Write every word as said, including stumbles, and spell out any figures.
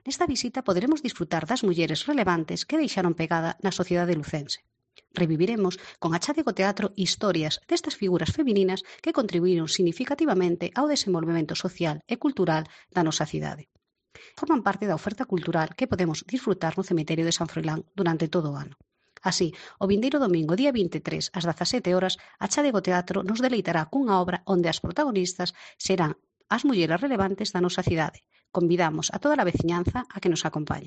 Nesta visita poderemos disfrutar das mulleres relevantes que deixaron pegada na sociedade lucense. Reviviremos con a Chádego Teatro historias destas figuras femininas que contribuíron significativamente ao desenvolvemento social e cultural da nosa cidade. Forman parte da oferta cultural que podemos disfrutar no cemiterio de San Froilán durante todo o ano. Así, o vindeiro domingo día vinte e tres ás dezasete horas, a Chádego Teatro nos deleitará cunha obra onde as protagonistas serán as mulleres relevantes da nosa cidade. Convidamos a toda a veciñanza a que nos acompañe.